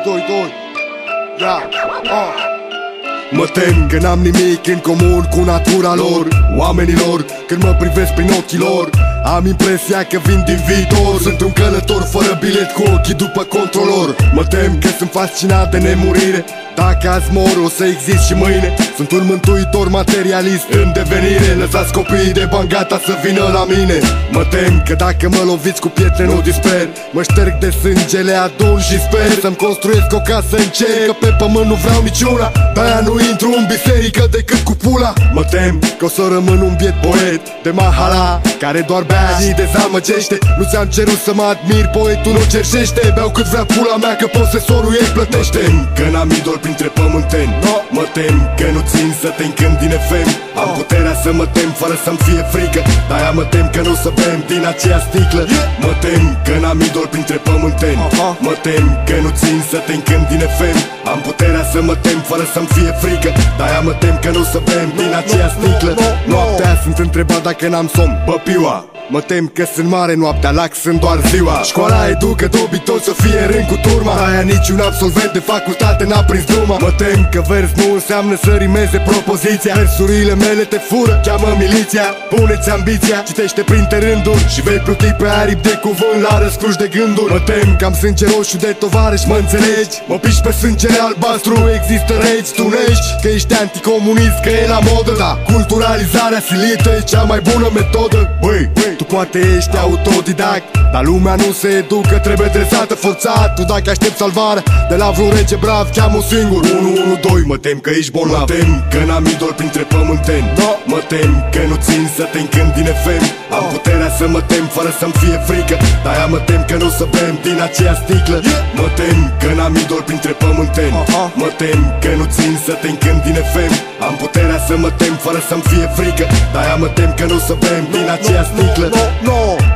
2 Ia, Mă tem că n-am nimic în comun cu natura lor. Oamenilor, când mă privesc prin ochii lor, am impresia că vin din viitor. Sunt un călător fără bilet, cu ochii după controlor. Mă tem că sunt fascinat de nemurire. Dacă azi mor, o să exist și mâine. Sunt un mântuitor materialist în devenire. Lăsați copiii de bani gata să vină la mine. Mă tem că dacă mă loviți cu pietre nu disper. Mă șterg de sângele adun și sper să-mi construiesc o casă în cer, că pe pământ nu vreau niciuna. De-aia nu intru în biserică decât cu pula. Mă tem că o să rămân un biet poet de mahala, care doar bea și dezamăgește. Nu ți-am cerut să mă admir, poetul nu cerșește. Beau cât vrea pula mea, că posesorul ei plătește. Mă tem că n-am idol printre pământeni. Mă tem că nu țin să te încânt din FM. Am puterea să mă tem fără să-mi fie frică. De-aia mă tem că nu o să bem din aceea sticlă. Mă tem că n-am idol printre pământeni. Mă tem că nu țin să te încânt din FM. Am puterea să mă tem fără să-mi fie frică. De-aia mă tem că nu o să bem din aceea sticlă. Noaptea sunt întrebat dacă n-am somn, bă piua. Mă tem că sunt mare noaptea, lax sunt doar ziua. Școala educă dobitol să fie în rând cu turma. De-aia niciun absolvent de facultate n-a prins druma. Mă tem că vers nu înseamnă să rimeze propoziția. Versurile mele te fură, cheamă miliția. Pune-ți ambiția, citește printre rânduri și vei pluti pe aripi de cuvânt la răscruși de gânduri. Mă tem că am sânge roșu de tovarăși, mă înțelegi? Mă piși pe sângele albastru, există regi, tu nești că ești anticomunist, că e la modă. Da, culturalizarea silită e cea mai bună metodă. Băi, tu poate ești autodidact, dar lumea nu se educă, trebuie dresată forțat. Tu dacă aștept salvarea de la vreun rege brav, cheamă un singur 112. Mă tem că ești bolnav. Mă tem că n-am idol printre pământeni. Mă tem că nu țin să te încânt din FM. Am puterea să mă tem fără să-mi fie frică. De-aia mă tem că nu o să bem din aceea sticlă. Mă tem că n-am idol printre pământeni. Mă tem că nu țin să te încânt din FM. Am puterea să mă tem fără să-mi fie frică. De-aia mă tem că nu o să bem din aceea sticlă.